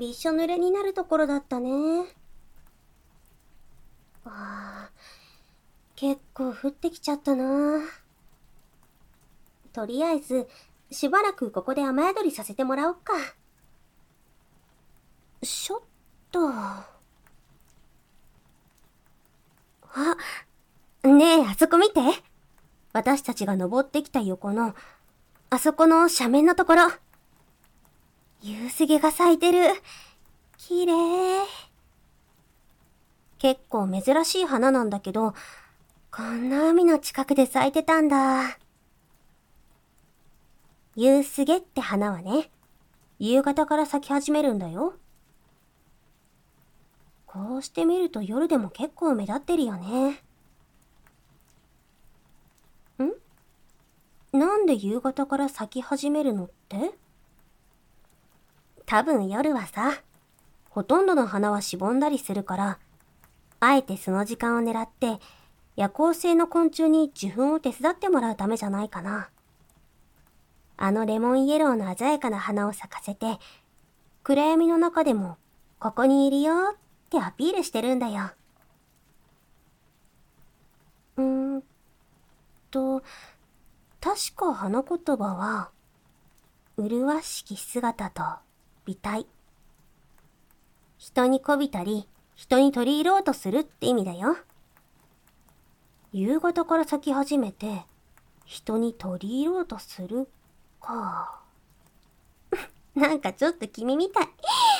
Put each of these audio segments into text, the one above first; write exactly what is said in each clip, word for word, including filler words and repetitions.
びっしょ濡れになるところだったね。ああ、結構降ってきちゃったな。とりあえず、しばらくここで雨宿りさせてもらおっか。ちょっと。あ、ねえ、あそこ見て。私たちが登ってきた横の、あそこの斜面のところ。夕杉が咲いてる。綺麗。結構珍しい花なんだけど、こんな海の近くで咲いてたんだ。夕杉って花はね、夕方から咲き始めるんだよ。こうして見ると夜でも結構目立ってるよね。ん？なんで夕方から咲き始めるのって？多分夜はさ、ほとんどの花はしぼんだりするから、あえてその時間を狙って、夜行性の昆虫に受粉を手伝ってもらうためじゃないかな。あのレモンイエローの鮮やかな花を咲かせて、暗闇の中でも、ここにいるよってアピールしてるんだよ。うーんと、確か花言葉は、麗しき姿と美体。人に媚びたり、人に取り入ろうとするって意味だよ。夕方から咲き始めて、人に取り入ろうとするか。なんかちょっと君みたい。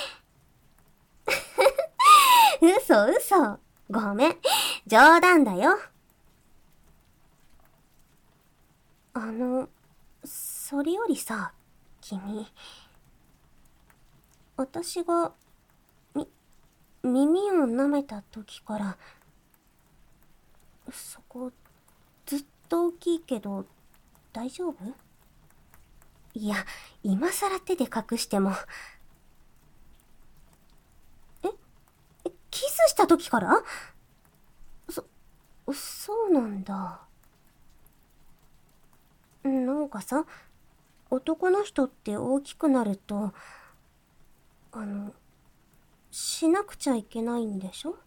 嘘嘘。ごめん。冗談だよ。あの、それよりさ、君。私が、み、耳を舐めた時から、そこ、ずっと大きいけど、大丈夫？いや、今さら手で隠しても。えキスした時から？そ、そうなんだ。なんかさ、男の人って大きくなると、あの、しなくちゃいけないんでしょ？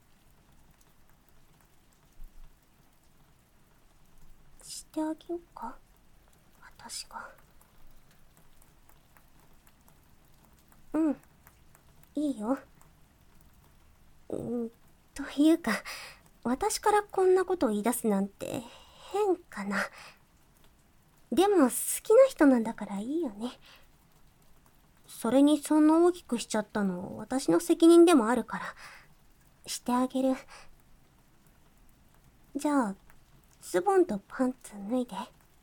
してあげようか？私が。うん、いいよ。うん、というか、私からこんなことを言い出すなんて変かな。でも好きな人なんだからいいよね。それにそんな大きくしちゃったの私の責任でもあるから、してあげる。じゃあ、ズボンとパンツ脱いで。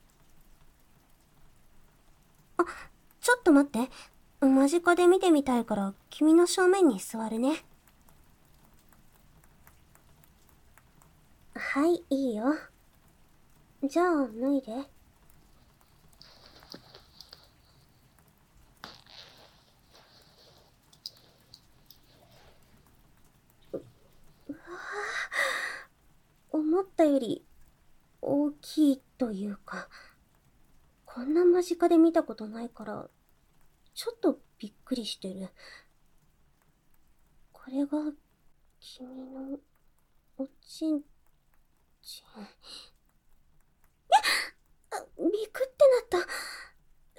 あ、ちょっと待って。間近で見てみたいから君の正面に座るね。はい、いいよ。じゃあ、脱いで。思ったより大きいというか、こんな間近で見たことないから、ちょっとびっくりしてる。これが、君の、おちんちん。あ、ビクってなった。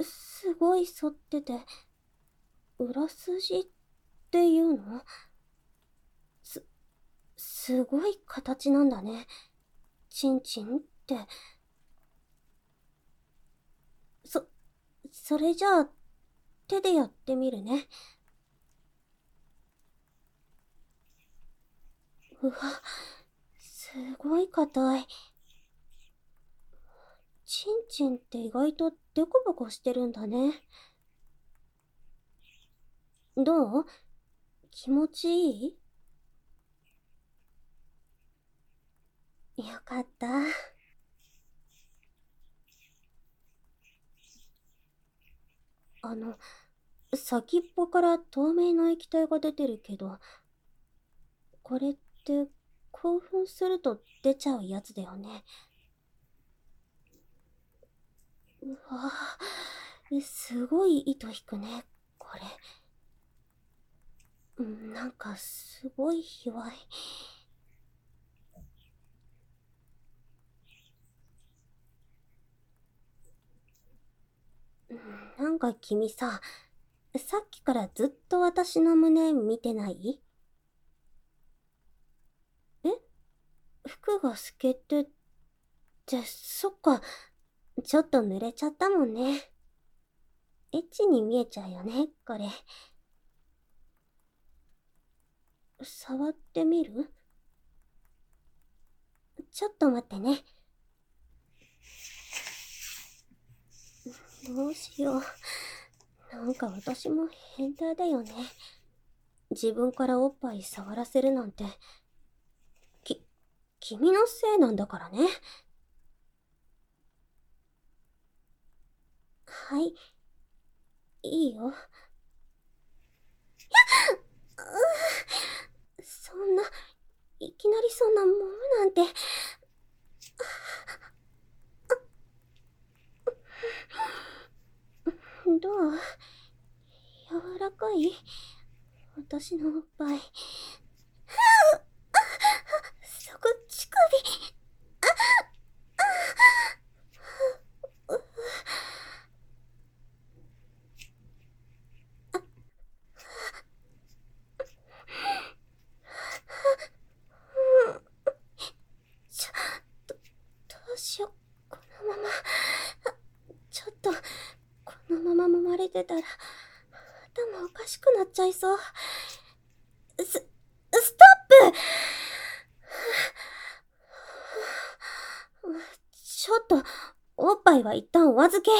すごい反ってて、裏筋っていうの？す、すごい形なんだね。ちんちんって。そ、それじゃあ、手でやってみるね。うわ、すごい硬い。ちんちんって意外とデコボコしてるんだね。どう？気持ちいい？よかった。あの、先っぽから透明な液体が出てるけど、これって興奮すると出ちゃうやつだよね。うわぁ、すごい糸引くね、これ。 うん、なんかすごい卑猥。うん、なんか君さ、さっきからずっと私の胸見てない？え、服が透けてって、そっか、ちょっと濡れちゃったもんね。エッチに見えちゃうよね、これ。触ってみる？ちょっと待ってね。どうしよう。なんか私も変態だよね。自分からおっぱい触らせるなんて。き、君のせいなんだからね。はい、いいよ。そんな、いきなりそんなものなんて。どう？柔らかい？私のおっぱい。そこ、乳首。ちょ、ど、どうしよう。このまま。ちょっと、このまま揉まれてたら、頭おかしくなっちゃいそう。す、ストップ！ちょっと、おっぱいは一旦お預け。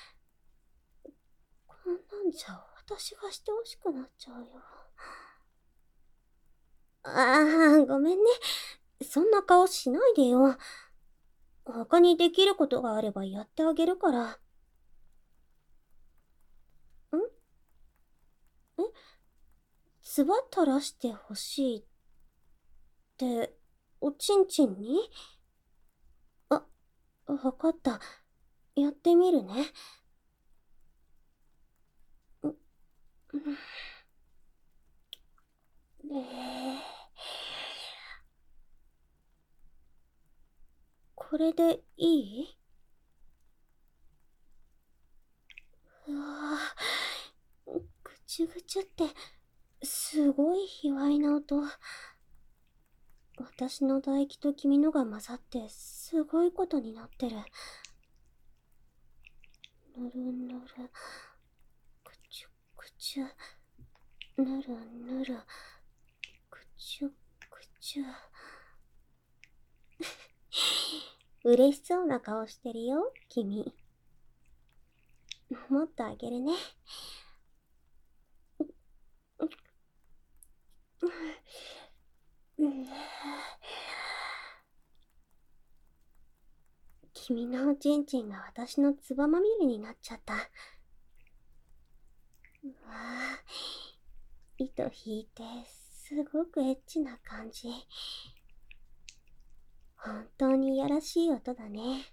こんなんじゃ私がしてほしくなっちゃうよ。ああ、ごめんね。そんな顔しないでよ。他にできることがあればやってあげるから。ん？え？つば垂らしてほしいって、おちんちんに？あ、わかった。やってみるね。ん、ん、えーこれでいい？うわぁ、ぐちゅぐちゅって、すごい卑猥な音。私の唾液と君のが混ざって、すごいことになってる。ぬるぬる、ぐちゅぐちゅ、ぬるぬる、ぐちゅぐちゅ。嬉しそうな顔してるよ、君。もっとあげるね。君のおちんちんが私のつばまみれになっちゃった。うわぁ、糸引いて、すごくエッチな感じ。本当にいやらしい音だね。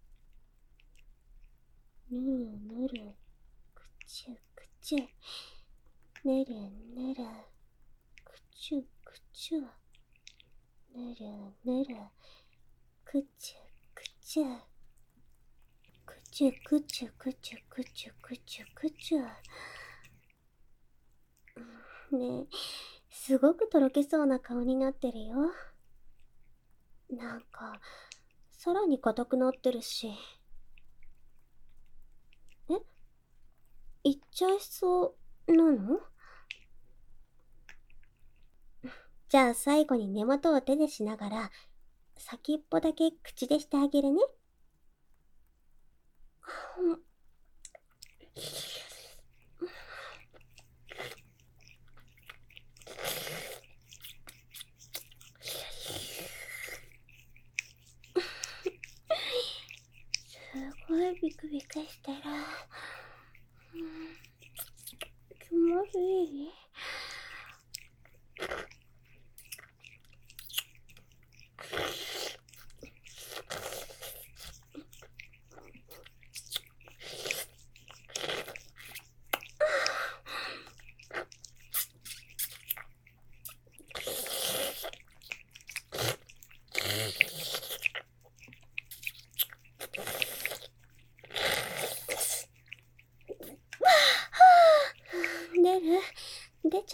ぬるぬる、くちゅくちゅ、ぬるぬる、くちゅくちゅ、ぬるぬる、くちゅくちゅ、くちゅくちゅくちゅくちゅくちゅくちゅ。ねえ、すごくとろけそうな顔になってるよ。なんか、さらに硬くなってるし。え？いっちゃいそうなの？じゃあ最後に根元を手でしながら、先っぽだけ口でしてあげるね。うん、すごいビクビクしてる。うん、気持ちいい？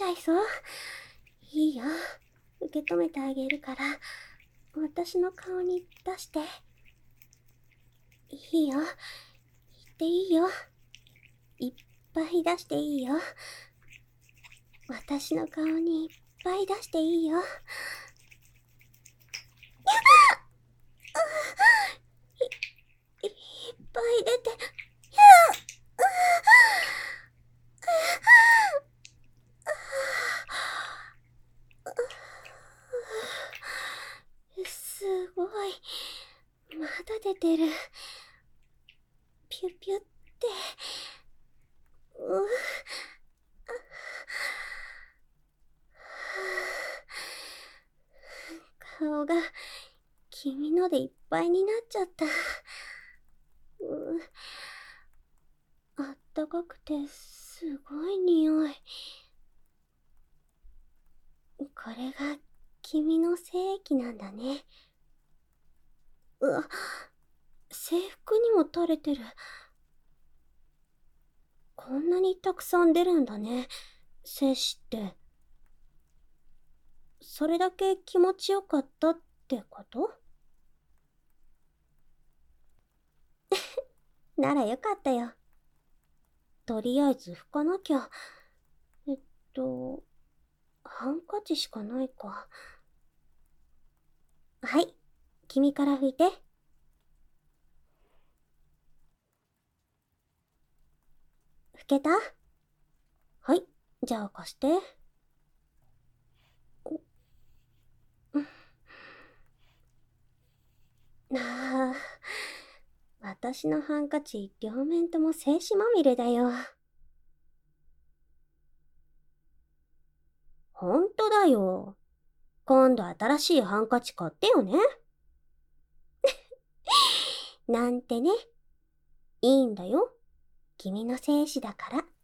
ちゃいそう。いいよ。受け止めてあげるから、私の顔に出して。いいよ。言っていいよ。いっぱい出していいよ。私の顔にいっぱい出していいよ。い、いっぱい出て。すごい。まだ出てる。ピュピュって。う顔が君のでいっぱいになっちゃった。うあったかくてすごい匂い。これが君の精液なんだね。うわ、制服にも垂れてる。こんなにたくさん出るんだね、精子って。それだけ気持ちよかったってこと？ならよかったよ。とりあえず拭かなきゃ。えっと、ハンカチしかないか。はい、君から拭いて。拭けた？はい、じゃあ貸して。なあ、私のハンカチ両面とも精子まみれだよ。ほんとだよ。今度新しいハンカチ買ってよね。なんてね。いいんだよ。君の精子だから。